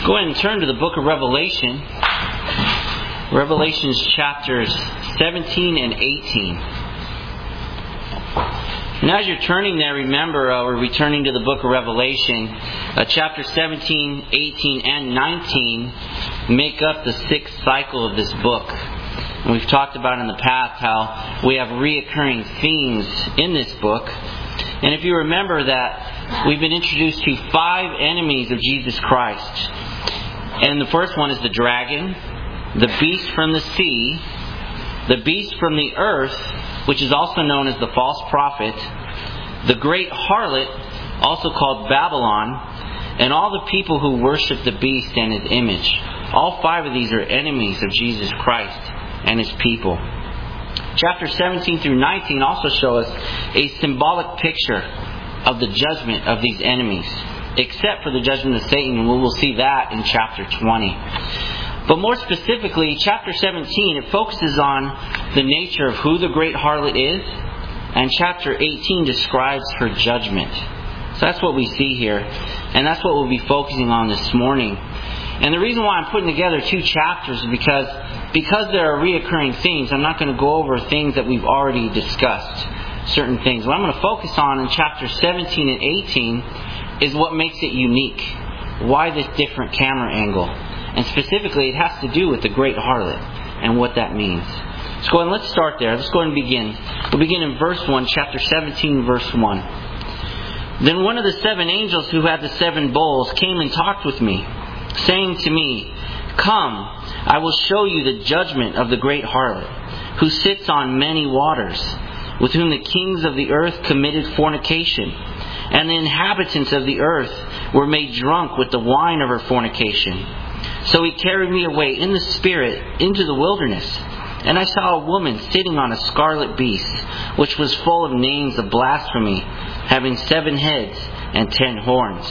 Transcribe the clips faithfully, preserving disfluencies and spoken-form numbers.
Go ahead and turn to the book of Revelation. Revelations chapters seventeen and eighteen. And as you're turning there, remember uh, we're returning to the book of Revelation. Uh, chapter seventeen, eighteen, and nineteen make up the sixth cycle of this book. And we've talked about in the past how we have reoccurring themes in this book. And if you remember that we've been introduced to five enemies of Jesus Christ. And the first one is the dragon, the beast from the sea, the beast from the earth, which is also known as the false prophet, the great harlot, also called Babylon, and all the people who worship the beast and his image. All five of these are enemies of Jesus Christ and his people. Chapter seventeen through nineteen also show us a symbolic picture of the judgment of these enemies, except for the judgment of Satan, and we will see that in chapter twenty. But more specifically, chapter seventeen, it focuses on the nature of who the great harlot is, and chapter eighteen describes her judgment. So that's what we see here, and that's what we'll be focusing on this morning. And the reason why I'm putting together two chapters is because, because there are reoccurring themes, I'm not going to go over things that we've already discussed, certain things. What I'm going to focus on in chapters seventeen and eighteen is what makes it unique. Why this different camera angle? And specifically, it has to do with the great harlot and what that means. Let's go ahead and let's start there. Let's go ahead and begin. We'll begin in verse one, chapter seventeen, verse one. Then one of the seven angels who had the seven bowls came and talked with me, saying to me, "Come, I will show you the judgment of the great harlot, who sits on many waters, with whom the kings of the earth committed fornication, and the inhabitants of the earth were made drunk with the wine of her fornication. So he carried me away in the spirit into the wilderness, and I saw a woman sitting on a scarlet beast, which was full of names of blasphemy, having seven heads and ten horns."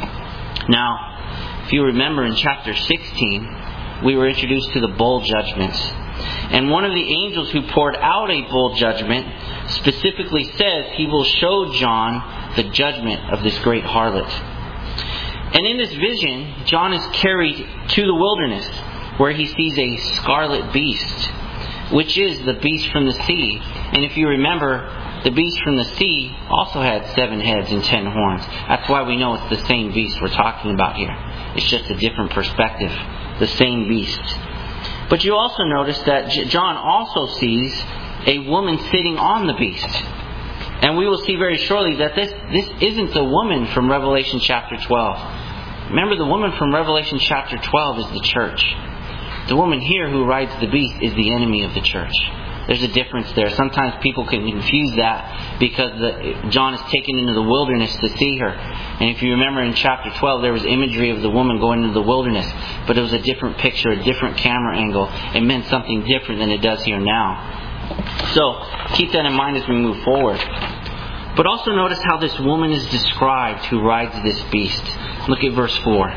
Now, if you remember in chapter sixteen, we were introduced to the bowl judgments. And one of the angels who poured out a bowl judgment specifically says he will show John the judgment of this great harlot. And in this vision, John is carried to the wilderness, where he sees a scarlet beast, which is the beast from the sea. And if you remember, the beast from the sea also had seven heads and ten horns. That's why we know it's the same beast we're talking about here. It's just a different perspective. The same beast. But you also notice that John also sees a woman sitting on the beast. And we will see very shortly that this, this isn't the woman from Revelation chapter twelve. Remember, the woman from Revelation chapter twelve is the church. The woman here who rides the beast is the enemy of the church. There's a difference there. Sometimes people can confuse that because the, John is taken into the wilderness to see her. And if you remember in chapter twelve, there was imagery of the woman going into the wilderness. But it was a different picture, a different camera angle. It meant something different than it does here now. So, keep that in mind as we move forward. But also notice how this woman is described who rides this beast. Look at verse four.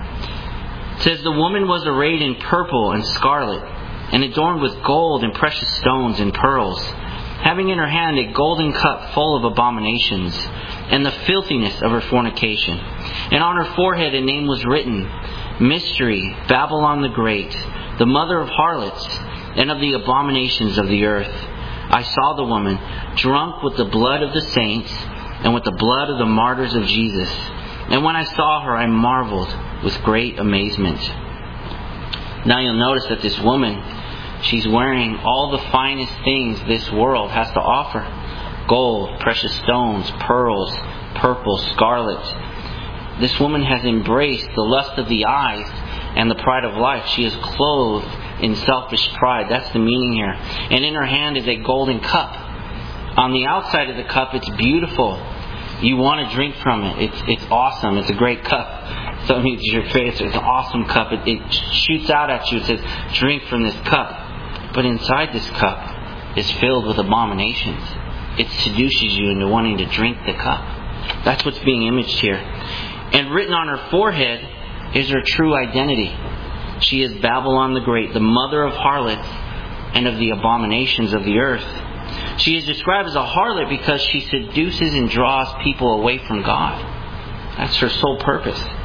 It says, "The woman was arrayed in purple and scarlet, and adorned with gold and precious stones and pearls, having in her hand a golden cup full of abominations, and the filthiness of her fornication. And on her forehead a name was written, Mystery, Babylon the Great, the mother of harlots, and of the abominations of the earth. I saw the woman drunk with the blood of the saints, and with the blood of the martyrs of Jesus. And when I saw her, I marveled with great amazement." Now you'll notice that this woman, she's wearing all the finest things this world has to offer. Gold, precious stones, pearls, purple, scarlet. This woman has embraced the lust of the eyes and the pride of life. She is clothed in selfish pride. That's the meaning here. And in her hand is a golden cup. On the outside of the cup, it's beautiful. You want to drink from it. It's it's awesome. It's a great cup. So it means your face. It's an awesome cup. It, it shoots out at you. It says, "Drink from this cup." But inside this cup is filled with abominations. It seduces you into wanting to drink the cup. That's what's being imaged here. And written on her forehead is her true identity. She is Babylon the Great, the mother of harlots and of the abominations of the earth. She is described as a harlot because she seduces and draws people away from God. That's her sole purpose.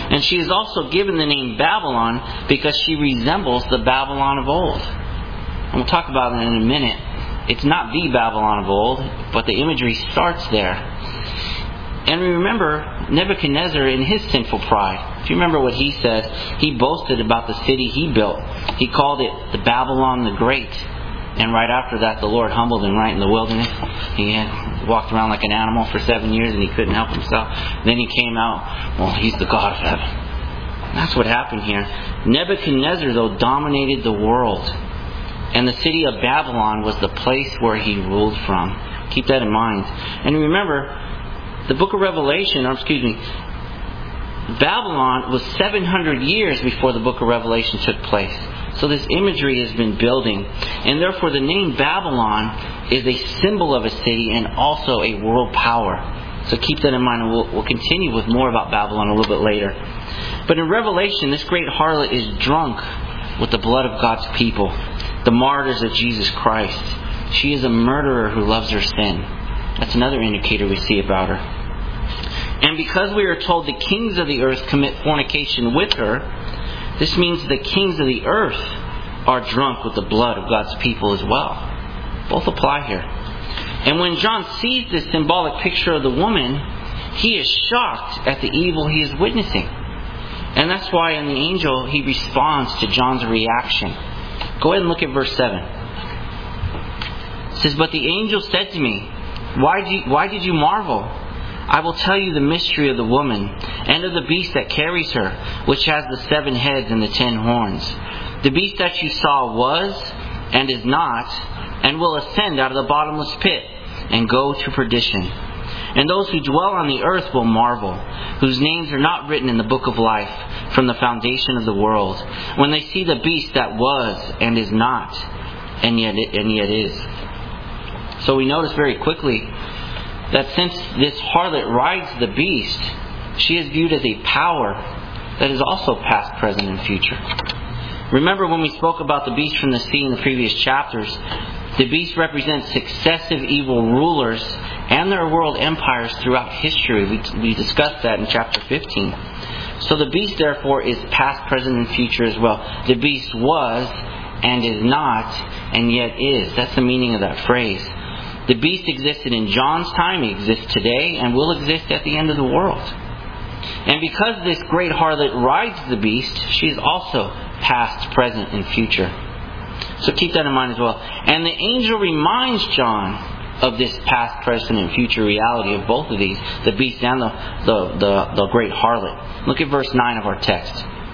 And she is also given the name Babylon because she resembles the Babylon of old. And we'll talk about it in a minute. It's not the Babylon of old, but the imagery starts there. And we remember Nebuchadnezzar in his sinful pride. If you remember what he said, he boasted about the city he built. He called it the Babylon the Great. And right after that, the Lord humbled him right in the wilderness. He had walked around like an animal for seven years and he couldn't help himself. Then he came out, well, he's the God of heaven. That's what happened here. Nebuchadnezzar, though, dominated the world. And the city of Babylon was the place where he ruled from. Keep that in mind. And remember, the book of Revelation, or excuse me, Babylon was seven hundred years before the book of Revelation took place. So this imagery has been building. And therefore the name Babylon is a symbol of a city and also a world power. So keep that in mind, and we'll, we'll continue with more about Babylon a little bit later. But in Revelation, this great harlot is drunk with the blood of God's people, the martyrs of Jesus Christ. She is a murderer who loves her sin. That's another indicator we see about her. And because we are told the kings of the earth commit fornication with her, this means the kings of the earth are drunk with the blood of God's people as well. Both apply here. And when John sees this symbolic picture of the woman, he is shocked at the evil he is witnessing. And that's why in the angel he responds to John's reaction. Go ahead and look at verse seven. It says, "But the angel said to me, Why did, you, why did you marvel? I will tell you the mystery of the woman and of the beast that carries her, which has the seven heads and the ten horns. The beast that you saw was and is not, and will ascend out of the bottomless pit and go to perdition. And those who dwell on the earth will marvel, whose names are not written in the book of life from the foundation of the world, when they see the beast that was and is not, and yet and yet is." So we notice very quickly that since this harlot rides the beast, she is viewed as a power that is also past, present, and future. Remember when we spoke about the beast from the sea in the previous chapters, the beast represents successive evil rulers and their world empires throughout history. We, we discussed that in chapter fifteen. So the beast therefore is past, present, and future as well. The beast was and is not and yet is. That's the meaning of that phrase. The beast existed in John's time, it exists today, and will exist at the end of the world. And because this great harlot rides the beast, she is also past, present, and future. So keep that in mind as well. And the angel reminds John of this past, present, and future reality of both of these, the beast and the, the, the, the great harlot. Look at verse nine of our text.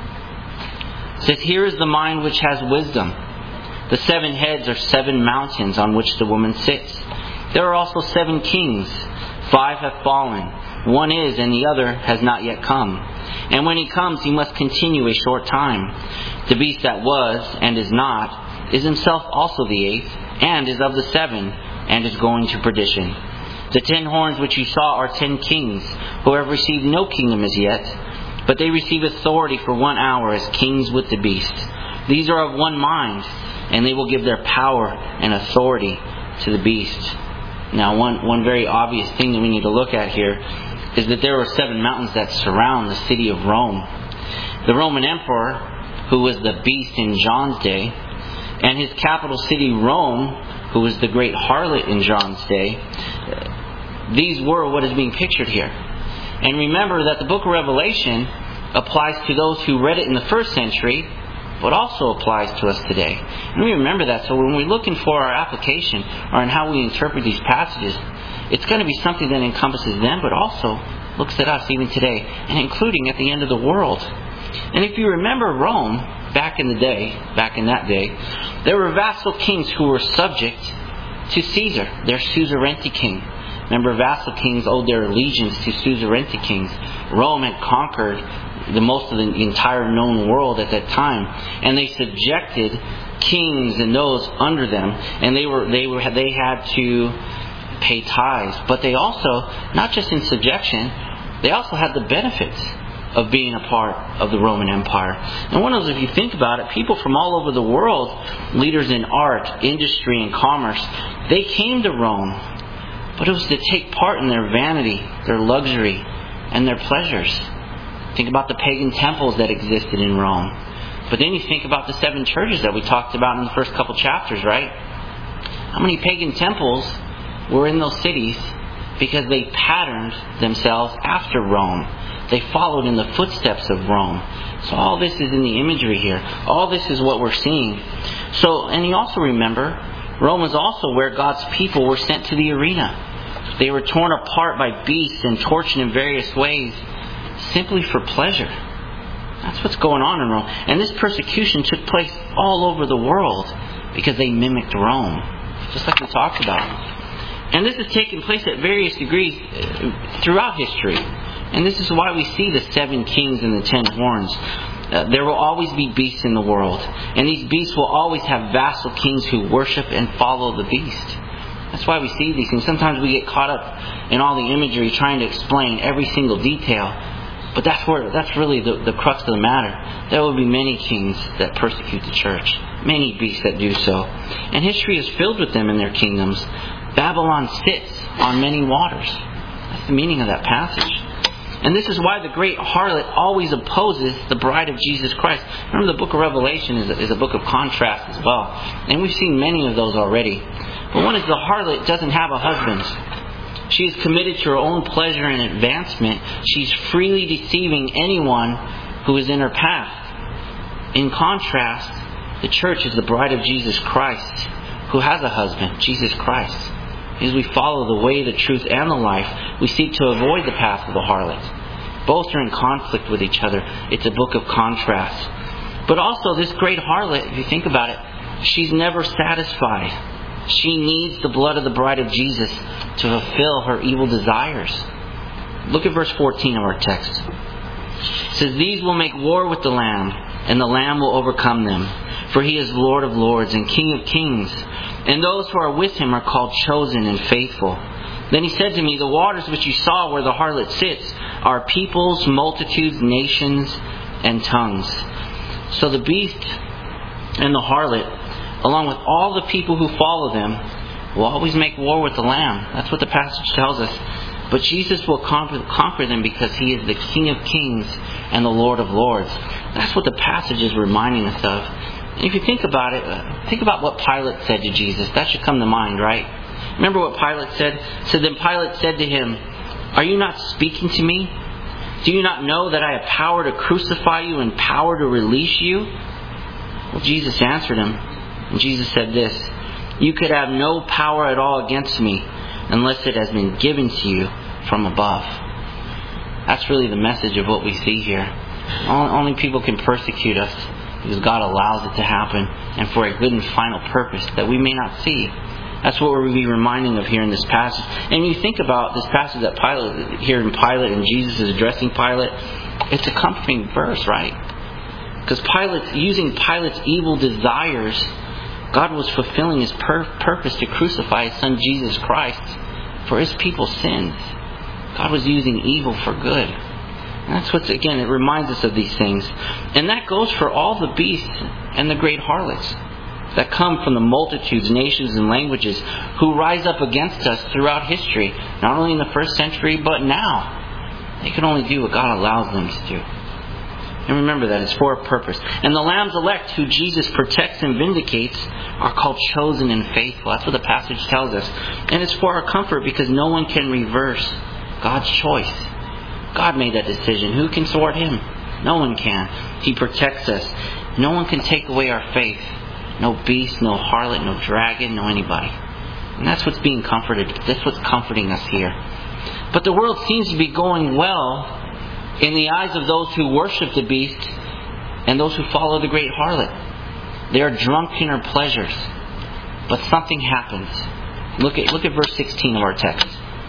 It says, "Here is the mind which has wisdom. The seven heads are seven mountains on which the woman sits. There are also seven kings. Five have fallen. One is, and the other has not yet come. And when he comes, he must continue a short time. The beast that was and is not is himself also the eighth, and is of the seven, and is going to perdition. The ten horns which you saw are ten kings, who have received no kingdom as yet, but they receive authority for one hour as kings with the beast. These are of one mind, and they will give their power and authority to the beast." Now, one, one very obvious thing that we need to look at here is that there were seven mountains that surround the city of Rome. The Roman emperor, who was the beast in John's day, and his capital city, Rome, who was the great harlot in John's day, these were what is being pictured here. And remember that the book of Revelation applies to those who read it in the first century, but also applies to us today. And we remember that. So when we're looking for our application or in how we interpret these passages, it's going to be something that encompasses them, but also looks at us even today, and including at the end of the world. And if you remember Rome, back in the day, back in that day, there were vassal kings who were subject to Caesar, their suzerainty king. Remember, vassal kings owed their allegiance to suzerainty kings. Rome had conquered the most of the entire known world at that time, and they subjected kings and those under them, and they were they were they had to pay tithes. But they also, not just in subjection, they also had the benefits of being a part of the Roman Empire. And one of those, if you think about it, people from all over the world, leaders in art, industry, and commerce, they came to Rome, but it was to take part in their vanity, their luxury, and their pleasures. Think about the pagan temples that existed in Rome. But then you think about the seven churches that we talked about in the first couple chapters, right? How many pagan temples were in those cities because they patterned themselves after Rome? They followed in the footsteps of Rome. So all this is in the imagery here. All this is what we're seeing. So, and you also remember, Rome is also where God's people were sent to the arena. They were torn apart by beasts and tortured in various ways simply for pleasure. That's what's going on in Rome. And this persecution took place all over the world because they mimicked Rome, just like we talked about. And this has taken place at various degrees throughout history. And this is why we see the seven kings and the ten horns. Uh, there will always be beasts in the world. And these beasts will always have vassal kings who worship and follow the beast. That's why we see these things. Sometimes we get caught up in all the imagery trying to explain every single detail. But that's where that's really the, the crux of the matter. There will be many kings that persecute the church. Many beasts that do so. And history is filled with them in their kingdoms. Babylon sits on many waters. That's the meaning of that passage. And this is why the great harlot always opposes the bride of Jesus Christ. Remember, the book of Revelation is a, is a book of contrast as well. And we've seen many of those already. But one is the harlot doesn't have a husband. She is committed to her own pleasure and advancement. She's freely deceiving anyone who is in her path. In contrast, the church is the bride of Jesus Christ, who has a husband, Jesus Christ. As we follow the way, the truth, and the life, we seek to avoid the path of the harlot. Both are in conflict with each other. It's a book of contrast. But also, this great harlot, if you think about it, she's never satisfied. She needs the blood of the bride of Jesus to fulfill her evil desires. Look at verse fourteen of our text. It says, "These will make war with the Lamb, and the Lamb will overcome them. For he is Lord of lords and King of kings. And those who are with him are called chosen and faithful." Then he said to me, "The waters which you saw where the harlot sits are peoples, multitudes, nations, and tongues." So the beast and the harlot, along with all the people who follow them, will always make war with the Lamb. That's what the passage tells us. But Jesus will conquer, conquer them because he is the King of kings and the Lord of lords. That's what the passage is reminding us of. And if you think about it, think about what Pilate said to Jesus. That should come to mind, right? Remember what Pilate said? So then Pilate said to him, "Are you not speaking to me? Do you not know that I have power to crucify you and power to release you?" Well, Jesus answered him. And Jesus said this, "You could have no power at all against me unless it has been given to you from above." That's really the message of what we see here. Only people can persecute us because God allows it to happen, and for a good and final purpose that we may not see. That's what we'll be reminding of here in this passage. And you think about this passage that Pilate, here in Pilate, and Jesus is addressing Pilate, it's a comforting verse, right? Because Pilate, using Pilate's evil desires, God was fulfilling his pur- purpose to crucify his son Jesus Christ for his people's sins. God was using evil for good. And that's what's, again, it reminds us of these things. And that goes for all the beasts and the great harlots that come from the multitudes, nations, and languages who rise up against us throughout history, not only in the first century, but now. They can only do what God allows them to do. And remember that it's for a purpose. And the Lamb's elect, who Jesus protects and vindicates, are called chosen and faithful. That's what the passage tells us. And it's for our comfort because no one can reverse God's choice. God made that decision. Who can thwart him? No one can. He protects us. No one can take away our faith. No beast, no harlot, no dragon, no anybody. And that's what's being comforted. That's what's comforting us here. But the world seems to be going well in the eyes of those who worship the beast and those who follow the great harlot. They are drunk in her pleasures. But something happens. Look at, look at verse sixteen of our text.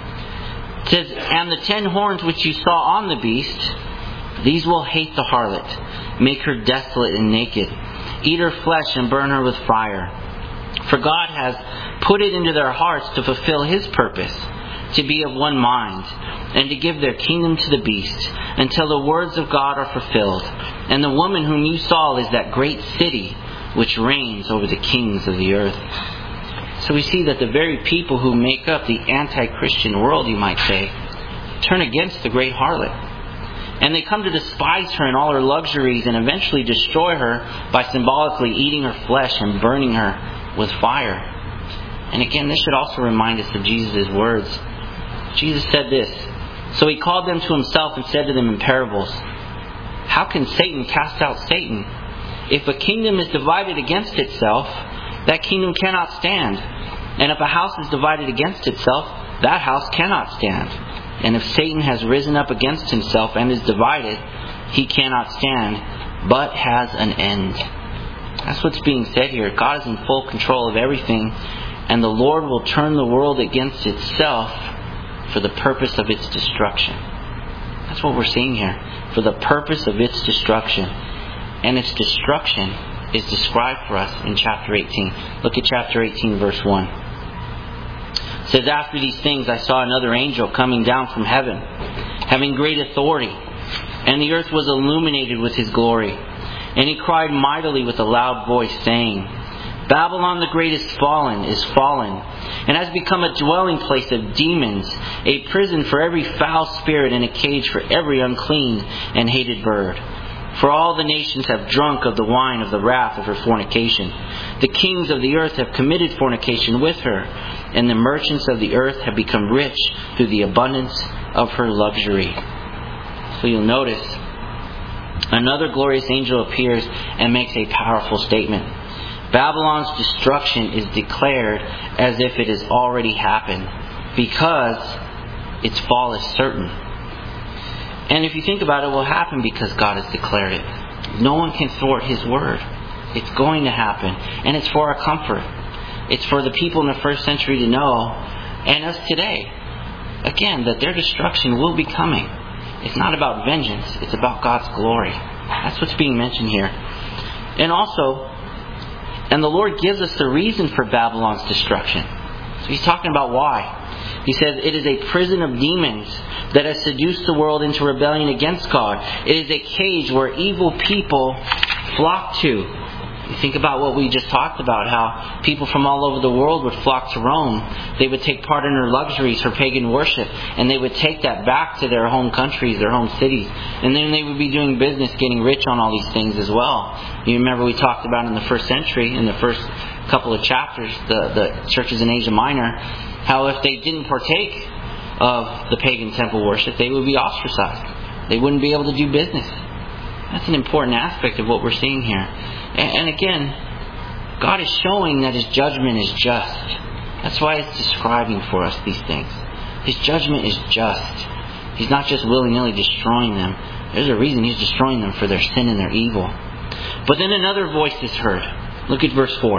It says, "And the ten horns which you saw on the beast, these will hate the harlot, make her desolate and naked, eat her flesh and burn her with fire. For God has put it into their hearts to fulfill his purpose, to be of one mind, and to give their kingdom to the beast, until the words of God are fulfilled. And the woman whom you saw is that great city which reigns over the kings of the earth." So we see that the very people who make up the anti-Christian world, you might say, turn against the great harlot. And they come to despise her and all her luxuries and eventually destroy her by symbolically eating her flesh and burning her with fire. And again, this should also remind us of Jesus' words. Jesus said this, "So he called them to himself and said to them in parables, 'How can Satan cast out Satan? If a kingdom is divided against itself, that kingdom cannot stand. And if a house is divided against itself, that house cannot stand. And if Satan has risen up against himself and is divided, he cannot stand, but has an end.'" That's what's being said here. God is in full control of everything, and the Lord will turn the world against itself for the purpose of its destruction. That's what we're seeing here. For the purpose of its destruction. And its destruction is described for us in chapter eighteen. Look at chapter eighteen, verse one. It says, "After these things I saw another angel coming down from heaven, having great authority, and the earth was illuminated with his glory. And he cried mightily with a loud voice, saying, 'Babylon the great is fallen, is fallen, and has become a dwelling place of demons, a prison for every foul spirit, and a cage for every unclean and hated bird. For all the nations have drunk of the wine of the wrath of her fornication. The kings of the earth have committed fornication with her, and the merchants of the earth have become rich through the abundance of her luxury.'" So you'll notice, another glorious angel appears and makes a powerful statement. Babylon's destruction is declared as if it has already happened, because its fall is certain. And if you think about it, it will happen because God has declared it. No one can thwart His word. It's going to happen. And it's for our comfort. It's for the people in the first century to know, and us today, again, that their destruction will be coming. It's not about vengeance. It's about God's glory. That's what's being mentioned here. And also, and the Lord gives us the reason for Babylon's destruction. So He's talking about why. He says, "It is a prison of demons that has seduced the world into rebellion against God. It is a cage where evil people flock to." You think about what we just talked about, how people from all over the world would flock to Rome. They would take part in her luxuries, her pagan worship, and they would take that back to their home countries, their home cities. And then they would be doing business, getting rich on all these things as well. You remember we talked about in the first century, in the first couple of chapters, the, the churches in Asia Minor, how if they didn't partake of the pagan temple worship, they would be ostracized. They wouldn't be able to do business. That's an important aspect of what we're seeing here. And again, God is showing that His judgment is just. That's why it's describing for us these things. His judgment is just. He's not just willy-nilly destroying them. There's a reason He's destroying them, for their sin and their evil. But then another voice is heard. Look at verse four.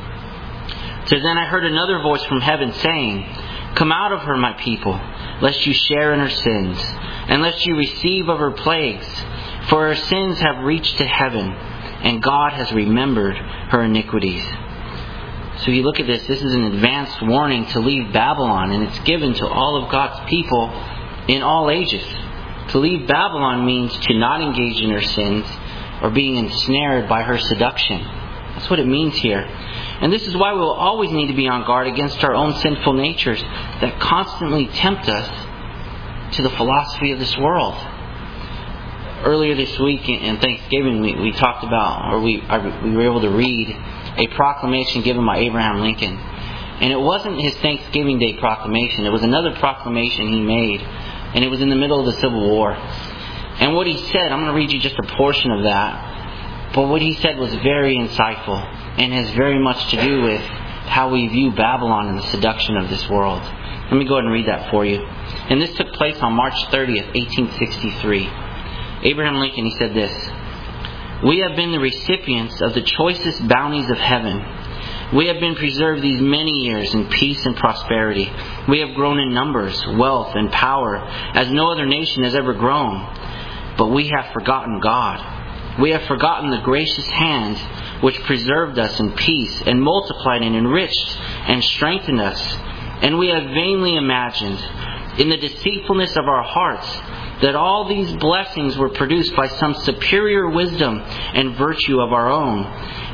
It says, "Then I heard another voice from heaven saying, 'Come out of her, my people, lest you share in her sins, and lest you receive of her plagues. For her sins have reached to heaven, and God has remembered her iniquities.'" So you look at this, this is an advanced warning to leave Babylon, and it's given to all of God's people in all ages. To leave Babylon means to not engage in her sins or being ensnared by her seduction. That's what it means here. And this is why we will always need to be on guard against our own sinful natures that constantly tempt us to the philosophy of this world. Earlier this week in Thanksgiving, we, we talked about, or we, I, we were able to read a proclamation given by Abraham Lincoln. And it wasn't his Thanksgiving Day proclamation. It was another proclamation he made. And it was in the middle of the Civil War. And what he said, I'm going to read you just a portion of that. But what he said was very insightful and has very much to do with how we view Babylon and the seduction of this world. Let me go ahead and read that for you. And this took place on March thirtieth, eighteen sixty-three. Abraham Lincoln, he said this: "We have been the recipients of the choicest bounties of heaven. We have been preserved these many years in peace and prosperity. We have grown in numbers, wealth, and power as no other nation has ever grown. But we have forgotten God. We have forgotten the gracious hand which preserved us in peace and multiplied and enriched and strengthened us. And we have vainly imagined, in the deceitfulness of our hearts, that all these blessings were produced by some superior wisdom and virtue of our own.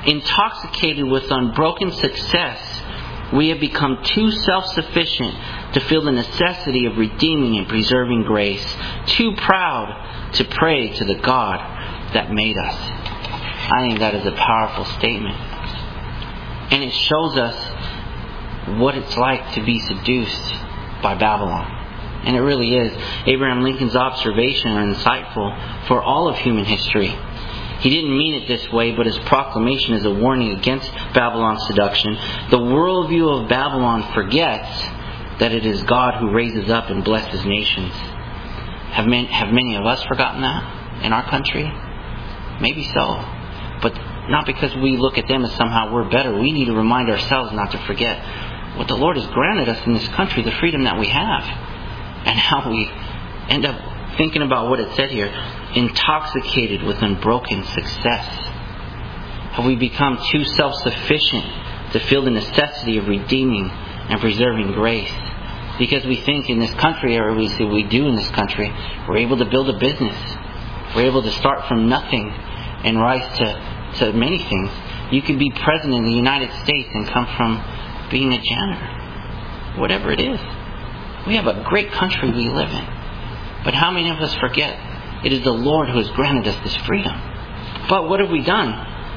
Intoxicated with unbroken success, we have become too self-sufficient to feel the necessity of redeeming and preserving grace. Too proud to pray to the God that made us. I think that is a powerful statement. And it shows us what it's like to be seduced by Babylon. And it really is. Abraham Lincoln's observations are insightful for all of human history. He didn't mean it this way, but his proclamation is a warning against Babylon's seduction. The worldview of Babylon forgets that it is God who raises up and blesses nations. Have many, have many of us forgotten that in our country? Maybe so. But not because we look at them as somehow we're better. We need to remind ourselves not to forget what the Lord has granted us in this country, the freedom that we have. And how we end up thinking about what it said here. Intoxicated with unbroken success. Have we become too self-sufficient to feel the necessity of redeeming and preserving grace? Because we think in this country, or we say we do in this country, we're able to build a business. We're able to start from nothing and rise to, to many things. You can be president of the United States and come from being a janitor. Whatever it is. We have a great country we live in. But how many of us forget it is the Lord who has granted us this freedom? But what have we done?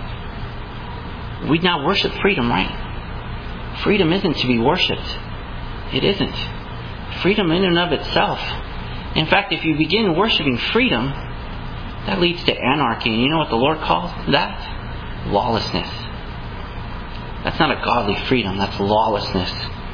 We now worship freedom, right? Freedom isn't to be worshipped. It isn't. Freedom in and of itself. In fact, if you begin worshiping freedom, that leads to anarchy. And you know what the Lord calls that? Lawlessness. That's not a godly freedom. That's lawlessness.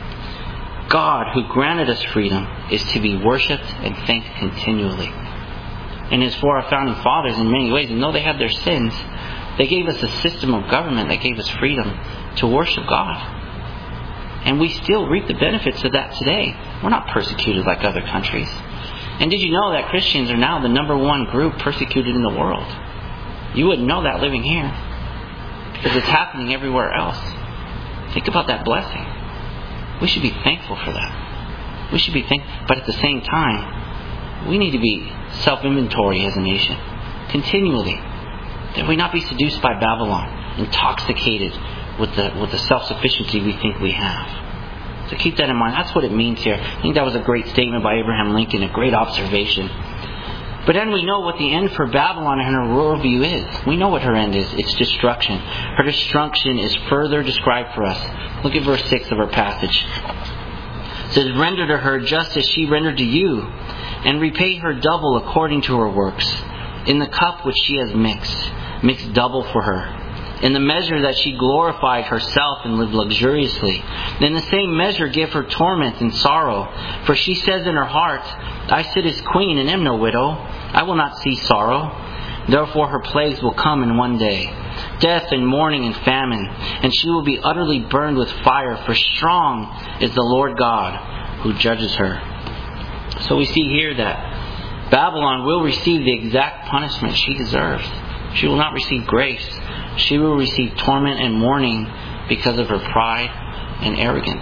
God, who granted us freedom, is to be worshipped and thanked continually. And as for our founding fathers, in many ways, and though they had their sins, they gave us a system of government that gave us freedom to worship God. And we still reap the benefits of that today. We're not persecuted like other countries. And did you know that Christians are now the number one group persecuted in the world? You wouldn't know that living here, because it's happening everywhere else. Think about that blessing. We should be thankful for that. We should be thankful. But at the same time, we need to be self-inventory as a nation. Continually. That we not be seduced by Babylon. Intoxicated with the with the self-sufficiency we think we have. So keep that in mind. That's what it means here. I think that was a great statement by Abraham Lincoln. A great observation. But then we know what the end for Babylon and her worldview is. We know what her end is. It's destruction. Her destruction is further described for us. Look at verse six of our passage. It says, "Render to her just as she rendered to you, and repay her double according to her works. In the cup which she has mixed, mix double for her. In the measure that she glorified herself and lived luxuriously, in the same measure give her torment and sorrow. For she says in her heart, I sit as queen and am no widow. I will not see sorrow. Therefore her plagues will come in one day, death and mourning and famine, and she will be utterly burned with fire, for strong is the Lord God who judges her." So we see here that Babylon will receive the exact punishment she deserves. She will not receive grace. She will receive torment and mourning because of her pride and arrogance.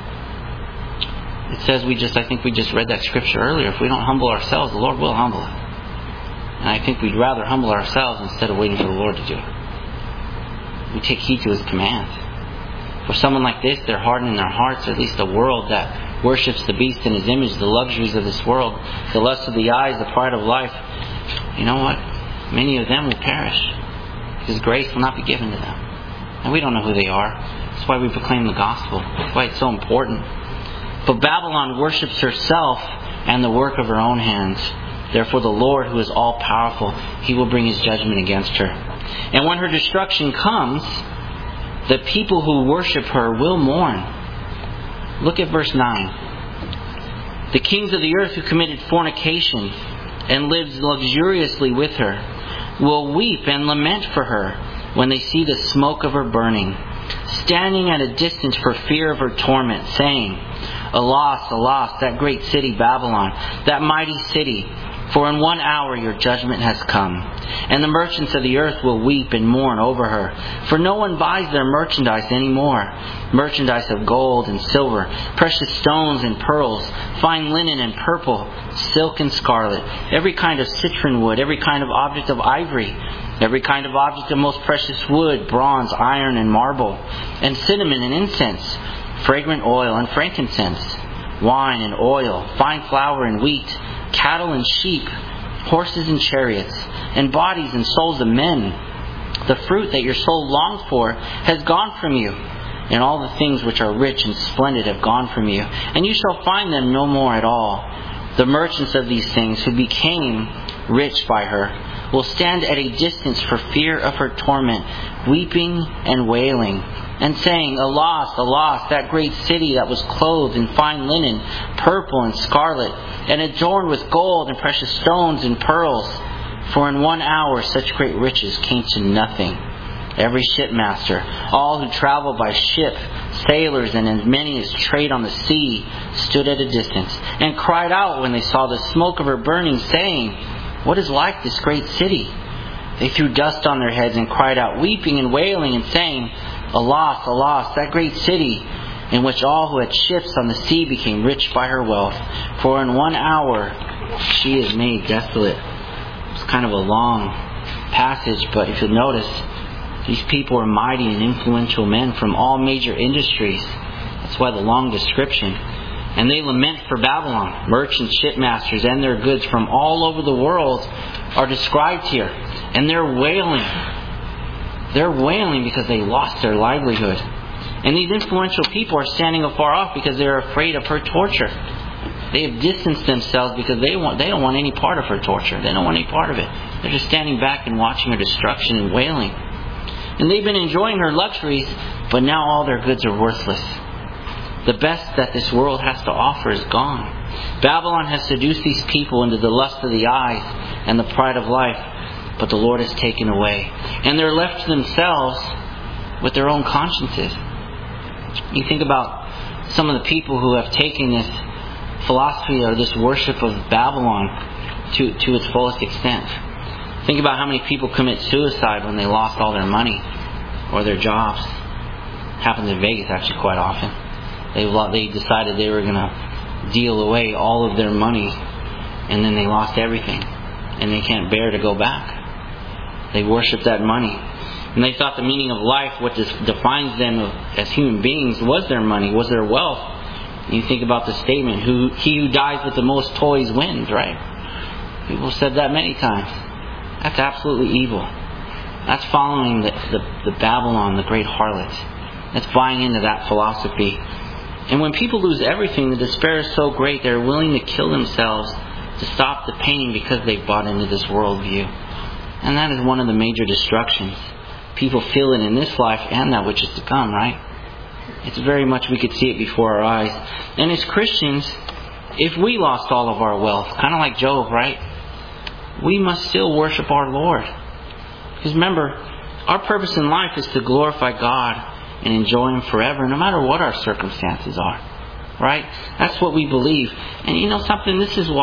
It says, we just, I think we just read that scripture earlier, if we don't humble ourselves, the Lord will humble us. And I think we'd rather humble ourselves instead of waiting for the Lord to do it. We take heed to His command. For someone like this, they're hardened in their hearts, or at least a world that worships the beast in his image, the luxuries of this world, the lust of the eyes, the pride of life. You know what? Many of them will perish, because grace will not be given to them. And we don't know who they are. That's why we proclaim the gospel. That's why it's so important. But Babylon worships herself and the work of her own hands. Therefore the Lord, who is all-powerful, He will bring His judgment against her. And when her destruction comes, the people who worship her will mourn. Look at verse nine. "The kings of the earth who committed fornication and lived luxuriously with her will weep and lament for her when they see the smoke of her burning, standing at a distance for fear of her torment, saying, Alas, alas, that great city Babylon, that mighty city, for in one hour your judgment has come. And the merchants of the earth will weep and mourn over her, for no one buys their merchandise any more. Merchandise of gold and silver, precious stones and pearls, fine linen and purple, silk and scarlet, every kind of citron wood, every kind of object of ivory, every kind of object of most precious wood, bronze, iron, and marble, and cinnamon and incense, fragrant oil and frankincense, wine and oil, fine flour and wheat, cattle and sheep, horses and chariots, and bodies and souls of men. The fruit that your soul longed for has gone from you, and all the things which are rich and splendid have gone from you, and you shall find them no more at all. The merchants of these things, who became rich by her, will stand at a distance for fear of her torment, weeping and wailing, and saying, Alas, alas, that great city that was clothed in fine linen, purple and scarlet, and adorned with gold and precious stones and pearls. For in one hour such great riches came to nothing. Every shipmaster, all who travel by ship, sailors, and as many as trade on the sea, stood at a distance, and cried out when they saw the smoke of her burning, saying, What is like this great city? They threw dust on their heads and cried out, weeping and wailing, and saying, Alas, alas, that great city, in which all who had ships on the sea became rich by her wealth. For in one hour she is made desolate. It's kind of a long passage, but if you'll notice, these people are mighty and influential men from all major industries. That's why the long description. And they lament for Babylon. Merchants, shipmasters, and their goods from all over the world are described here. And they're wailing. They're wailing because they lost their livelihood. And these influential people are standing afar off because they're afraid of her torture. They have distanced themselves because they want they don't want any part of her torture. They don't want any part of it. They're just standing back and watching her destruction and wailing. And they've been enjoying her luxuries, but now all their goods are worthless. The best that this world has to offer is gone. Babylon has seduced these people into the lust of the eyes and the pride of life, but the Lord has taken away. And they're left to themselves with their own consciences. You think about some of the people who have taken this philosophy or this worship of Babylon to, to its fullest extent. Think about how many people commit suicide when they lost all their money or their jobs. It happens in Vegas actually quite often. They they decided they were going to deal away all of their money, and then they lost everything, and they can't bear to go back. They worship that money, and they thought the meaning of life, what defines them as human beings, was their money, was their wealth. And you think about the statement, "Who he who dies with the most toys wins," right? People said that many times. That's absolutely evil. That's following the, the, the Babylon, the great harlot. That's buying into that philosophy. And when people lose everything, the despair is so great they're willing to kill themselves to stop the pain because they've bought into this worldview. And that is one of the major destructions. People feel it in this life and that which is to come, right? It's very much we could see it before our eyes. And as Christians, if we lost all of our wealth, kind of like Job, right? We must still worship our Lord. Because remember, our purpose in life is to glorify God and enjoy Him forever, no matter what our circumstances are. Right? That's what we believe. And you know something? This is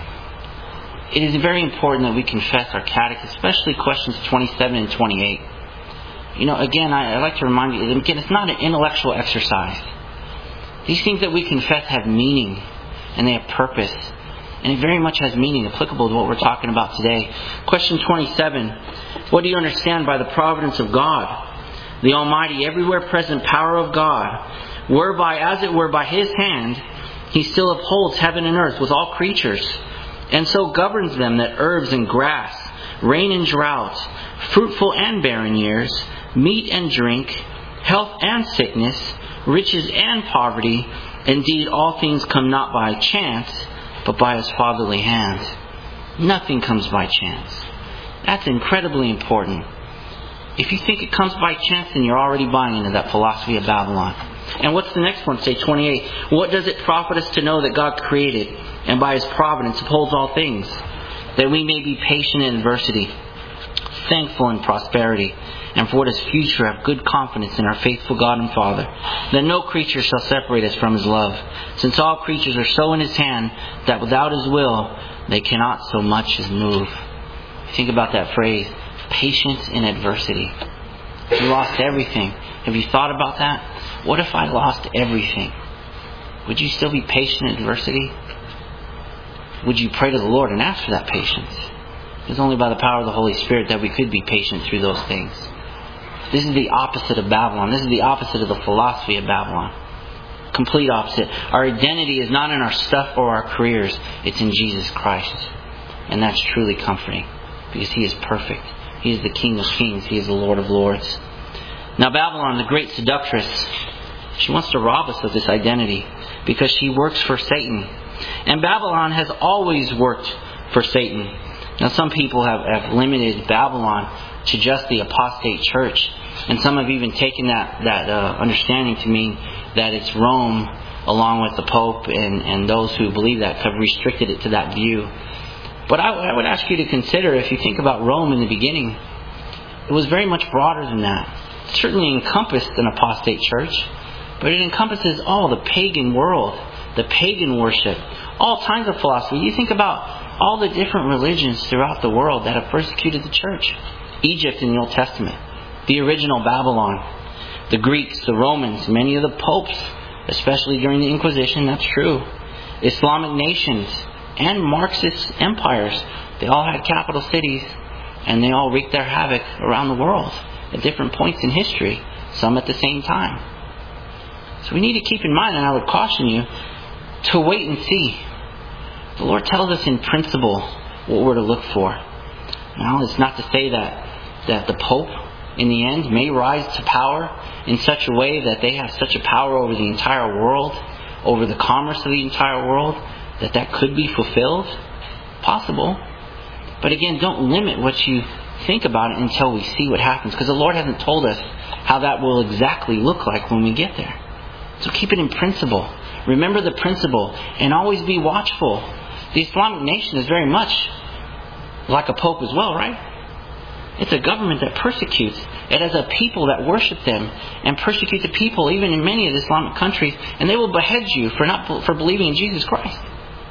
why it is very important that we confess our catechism, especially questions twenty-seven and twenty-eight. You know, again, I, I like to remind you, again, it's not an intellectual exercise. These things that we confess have meaning and they have purpose. And it very much has meaning applicable to what we're talking about today. Question twenty-seven. What do you understand by the providence of God? The Almighty, everywhere present power of God, whereby, as it were by His hand, He still upholds heaven and earth with all creatures, and so governs them that herbs and grass, rain and drought, fruitful and barren years, meat and drink, health and sickness, riches and poverty, indeed all things come not by chance, but by His fatherly hand. Nothing comes by chance. That's incredibly important. If you think it comes by chance, then you're already buying into that philosophy of Babylon. And what's the next one? Say twenty-eight. What does it profit us to know that God created and by His providence upholds all things, that we may be patient in adversity, thankful in prosperity, and for what is future have good confidence in our faithful God and Father, that no creature shall separate us from His love, since all creatures are so in His hand that without His will they cannot so much as move. Think about that phrase, patience in adversity. If you lost everything, have you thought about that? What if I lost everything? Would you still be patient in adversity? Would you pray to the Lord and ask for that patience? It's only by the power of the Holy Spirit that we could be patient through those things. This is the opposite of Babylon. This is the opposite of the philosophy of Babylon. complete opposite. Our identity is not in our stuff or our careers. It's in Jesus Christ. And that's truly comforting because He is perfect. He is the King of Kings. He is the Lord of Lords. Now Babylon, the great seductress, she wants to rob us of this identity because she works for Satan. And Babylon has always worked for Satan. Now some people have, have limited Babylon to just the apostate church. And some have even taken that, that uh, understanding to mean that it's Rome along with the Pope and, and those who believe that have restricted it to that view. But I, I would ask you to consider, if you think about Rome in the beginning, it was very much broader than that. It certainly encompassed an apostate church, but it encompasses all the pagan world, the pagan worship, all kinds of philosophy. You think about all the different religions throughout the world that have persecuted the church. Egypt in the Old Testament, the original Babylon, the Greeks, the Romans, many of the popes, especially during the Inquisition, that's true. Islamic nations and Marxist empires, they all had capital cities and they all wreaked their havoc around the world at different points in history, some at the same time. So we need to keep in mind, and I would caution you, to wait and see. The Lord tells us in principle what we're to look for. Now, it's not to say that, that the Pope, in the end, may rise to power in such a way that they have such a power over the entire world, over the commerce of the entire world, that that could be fulfilled. Possible. But again, don't limit what you think about it until we see what happens, because the Lord hasn't told us how that will exactly look like when we get there. So keep it in principle. Remember the principle and always be watchful. The Islamic nation is very much like a pope as well, right? It's a government that persecutes. It has a people that worship them and persecute the people, even in many of the Islamic countries, and they will behead you for not for believing in Jesus Christ.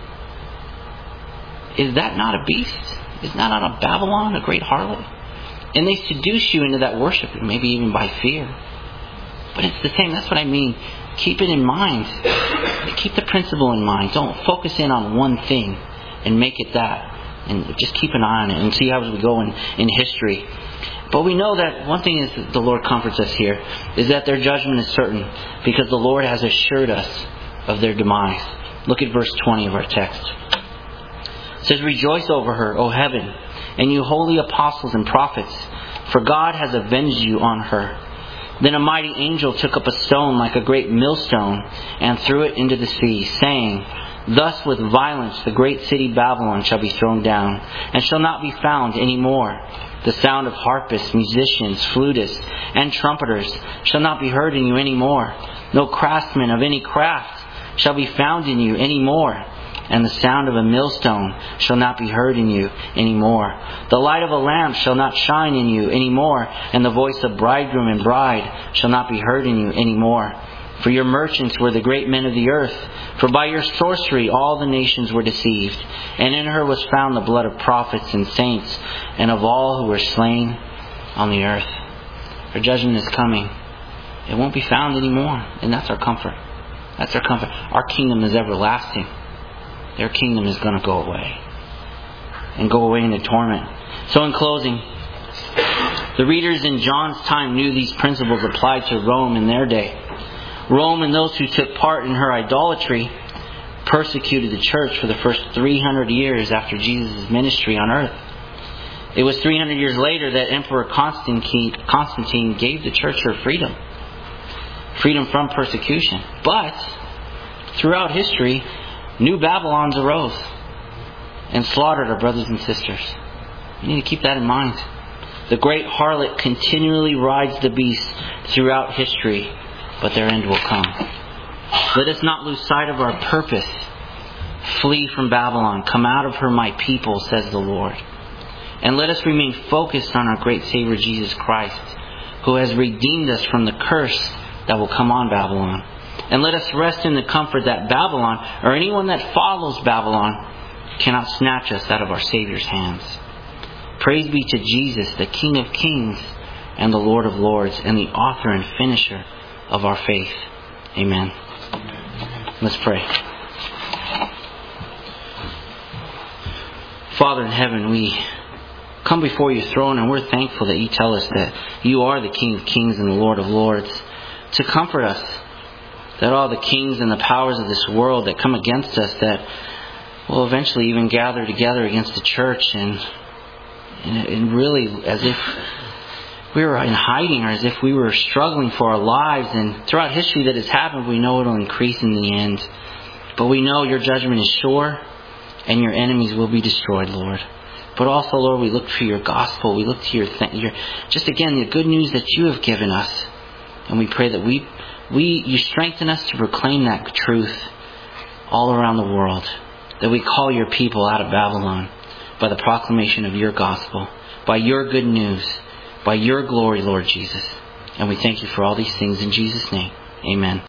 Is that not a beast? Is that not a Babylon, a great harlot? And they seduce you into that worship, maybe even by fear. But it's the same. That's what I mean. Keep it in mind. Keep the principle in mind. Don't focus in on one thing and make it that. And just keep an eye on it and see how we go in, in history. But we know that one thing is that the Lord comforts us here is that their judgment is certain because the Lord has assured us of their demise. Look at verse twenty of our text. It says, "Rejoice over her, O heaven, and you holy apostles and prophets, for God has avenged you on her." Then a mighty angel took up a stone like a great millstone and threw it into the sea, saying, "Thus with violence the great city Babylon shall be thrown down, and shall not be found any more. The sound of harpists, musicians, flutists, and trumpeters shall not be heard in you any more. No craftsman of any craft shall be found in you any more. And the sound of a millstone shall not be heard in you any more. The light of a lamp shall not shine in you any more, and the voice of bridegroom and bride shall not be heard in you any more. For your merchants were the great men of the earth. For by your sorcery all the nations were deceived. And in her was found the blood of prophets and saints, and of all who were slain on the earth." Her judgment is coming. It won't be found anymore. And that's our comfort. That's our comfort. Our kingdom is everlasting. Their kingdom is going to go away. And go away into torment. So in closing, the readers in John's time knew these principles applied to Rome in their day. Rome and those who took part in her idolatry persecuted the church for the first three hundred years after Jesus' ministry on earth. It was three hundred years later that Emperor Constantine, Constantine gave the church her freedom. Freedom from persecution. But throughout history, new Babylons arose and slaughtered our brothers and sisters. You need to keep that in mind. The great harlot continually rides the beast throughout history, but their end will come. Let us not lose sight of our purpose. Flee from Babylon. Come out of her, my people, says the Lord. And let us remain focused on our great Savior Jesus Christ, who has redeemed us from the curse that will come on Babylon. And let us rest in the comfort that Babylon, or anyone that follows Babylon, cannot snatch us out of our Savior's hands. Praise be to Jesus, the King of Kings and the Lord of Lords, and the author and finisher of our faith. Amen. Let's pray. Father in heaven, we come before your throne and we're thankful that you tell us that you are the King of Kings and the Lord of Lords, to comfort us that all the kings and the powers of this world that come against us, that will eventually even gather together against the church, and, and really as if we were in hiding, or as if we were struggling for our lives. And throughout history that has happened, we know it will increase in the end. But we know your judgment is sure, and your enemies will be destroyed, Lord. But also, Lord, we look for your gospel. We look to your, th- your just again, the good news that you have given us. And we pray that we, we, you strengthen us to proclaim that truth all around the world. That we call your people out of Babylon by the proclamation of your gospel, by your good news, by your glory, Lord Jesus. And we thank you for all these things in Jesus' name. Amen.